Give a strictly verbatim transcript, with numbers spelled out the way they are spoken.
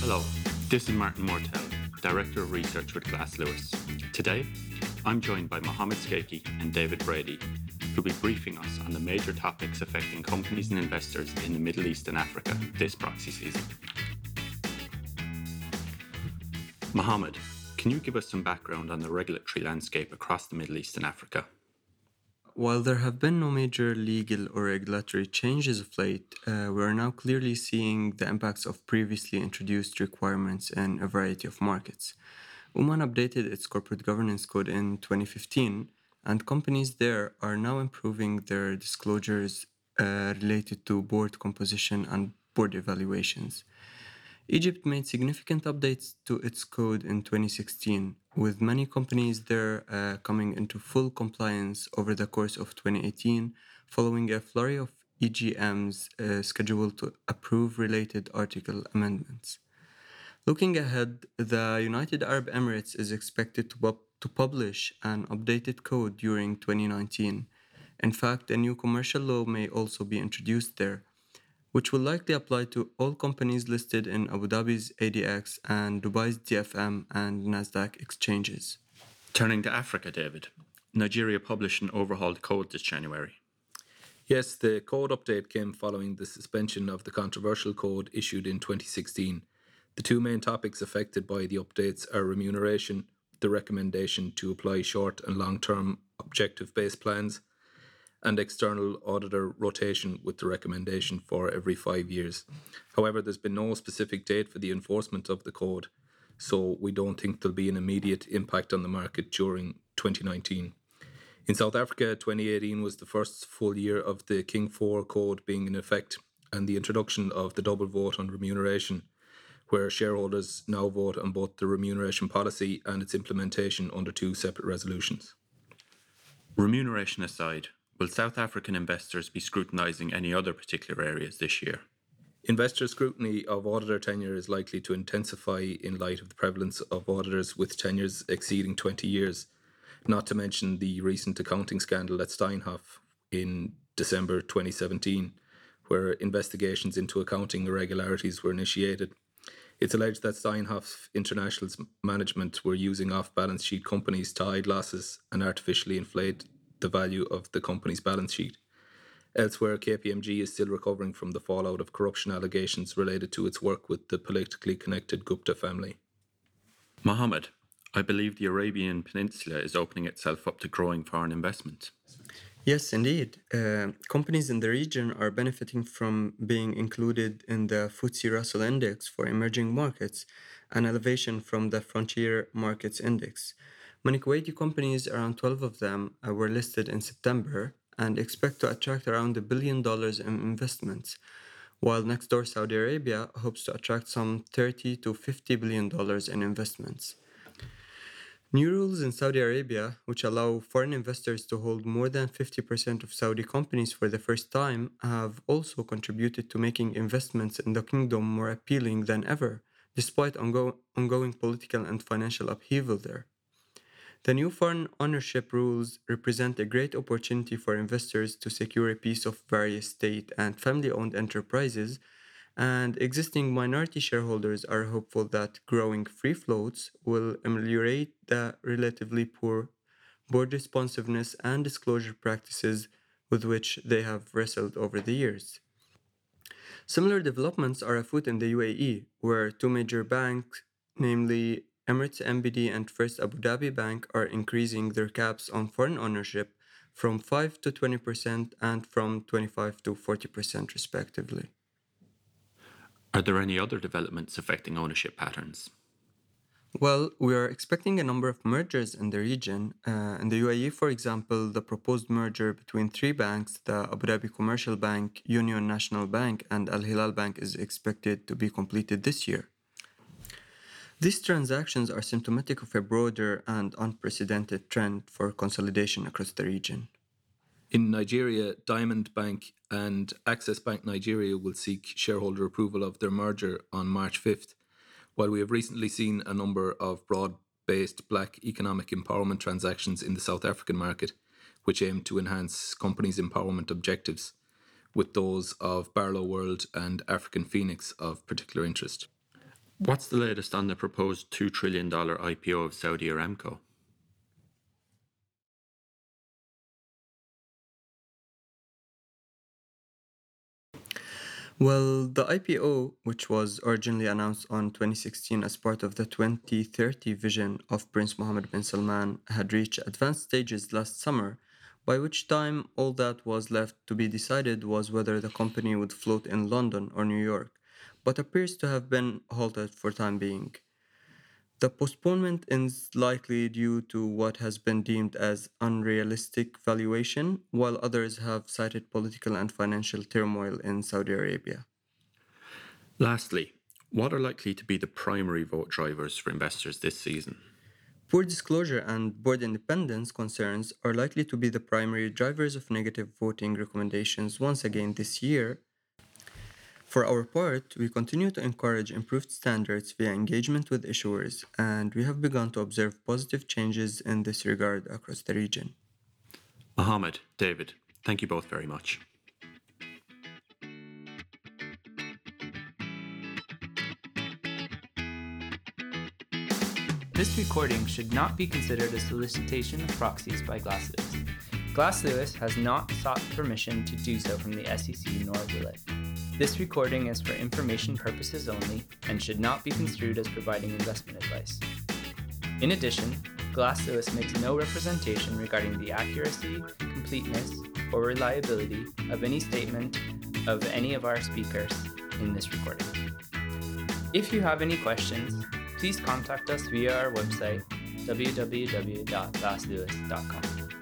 Hello, this is Martin Mortel, Director of Research with Glass Lewis. Today, I'm joined by Mohammed Skaki and David Brady, who'll be briefing us on the major topics affecting companies and investors in the Middle East and Africa this proxy season. Mohammed, can you give us some background on the regulatory landscape across the Middle East and Africa? While there have been no major legal or regulatory changes of late, uh, we are now clearly seeing the impacts of previously introduced requirements in a variety of markets. Oman updated its corporate governance code in twenty fifteen, and companies there are now improving their disclosures uh, related to board composition and board evaluations. Egypt made significant updates to its code in twenty sixteen, with many companies there uh, coming into full compliance over the course of twenty eighteen, following a flurry of E G Ms uh, scheduled to approve related article amendments. Looking ahead, the United Arab Emirates is expected to, pub- to publish an updated code during twenty nineteen. In fact, a new commercial law may also be introduced there, which will likely apply to all companies listed in Abu Dhabi's A D X and Dubai's D F M and Nasdaq exchanges. Turning to Africa, David, Nigeria published an overhauled code this January. Yes, the code update came following the suspension of the controversial code issued in twenty sixteen. The two main topics affected by the updates are remuneration, the recommendation to apply short and long-term objective-based plans, and external auditor rotation with the recommendation for every five years. However, there's been no specific date for the enforcement of the code, so we don't think there'll be an immediate impact on the market during twenty nineteen. In South Africa, twenty eighteen was the first full year of the King four code being in effect and the introduction of the double vote on remuneration, where shareholders now vote on both the remuneration policy and its implementation under two separate resolutions. Remuneration aside, will South African investors be scrutinising any other particular areas this year? Investor scrutiny of auditor tenure is likely to intensify in light of the prevalence of auditors with tenures exceeding twenty years, not to mention the recent accounting scandal at Steinhoff in December twenty seventeen, where investigations into accounting irregularities were initiated. It's alleged that Steinhoff International's management were using off-balance sheet companies to hide losses and artificially inflate the value of the company's balance sheet. Elsewhere, K P M G is still recovering from the fallout of corruption allegations related to its work with the politically connected Gupta family. Mohammed, I believe the Arabian Peninsula is opening itself up to growing foreign investment. Yes, indeed. Uh, companies in the region are benefiting from being included in the F T S E Russell Index for emerging markets, an elevation from the Frontier Markets Index. Many Kuwaiti companies, around twelve of them, uh, were listed in September and expect to attract around a billion dollars in investments, while next door Saudi Arabia hopes to attract some thirty to fifty billion dollars in investments. New rules in Saudi Arabia, which allow foreign investors to hold more than fifty percent of Saudi companies for the first time, have also contributed to making investments in the kingdom more appealing than ever, despite ongo- ongoing political and financial upheaval there. The new foreign ownership rules represent a great opportunity for investors to secure a piece of various state and family owned enterprises, and existing minority shareholders are hopeful that growing free floats will ameliorate the relatively poor board responsiveness and disclosure practices with which they have wrestled over the years. Similar developments are afoot in the U A E, where two major banks, namely Emirates M B D and First Abu Dhabi Bank, are increasing their caps on foreign ownership from five to twenty percent and from twenty-five to forty percent respectively. Are there any other developments affecting ownership patterns? Well, we are expecting a number of mergers in the region. Uh, in the U A E, for example, the proposed merger between three banks, the Abu Dhabi Commercial Bank, Union National Bank, and Al Hilal Bank, is expected to be completed this year. These transactions are symptomatic of a broader and unprecedented trend for consolidation across the region. In Nigeria, Diamond Bank and Access Bank Nigeria will seek shareholder approval of their merger on March fifth, while we have recently seen a number of broad-based black economic empowerment transactions in the South African market, which aim to enhance companies' empowerment objectives, with those of Barlow World and African Phoenix of particular interest. What's the latest on the proposed two trillion dollars I P O of Saudi Aramco? Well, the I P O, which was originally announced on twenty sixteen as part of the twenty thirty vision of Prince Mohammed bin Salman, had reached advanced stages last summer, by which time all that was left to be decided was whether the company would float in London or New York, but appears to have been halted for time being. The postponement is likely due to what has been deemed as unrealistic valuation, while others have cited political and financial turmoil in Saudi Arabia. Lastly, what are likely to be the primary vote drivers for investors this season? Poor disclosure and board independence concerns are likely to be the primary drivers of negative voting recommendations once again this year. For our part, we continue to encourage improved standards via engagement with issuers, and we have begun to observe positive changes in this regard across the region. Mohammed, David, thank you both very much. This recording should not be considered a solicitation of proxies by Glass Lewis. Glass Lewis has not sought permission to do so from the S E C, nor will it. This recording is for information purposes only and should not be construed as providing investment advice. In addition, Glass Lewis makes no representation regarding the accuracy, completeness, or reliability of any statement of any of our speakers in this recording. If you have any questions, please contact us via our website, w w w dot glass lewis dot com.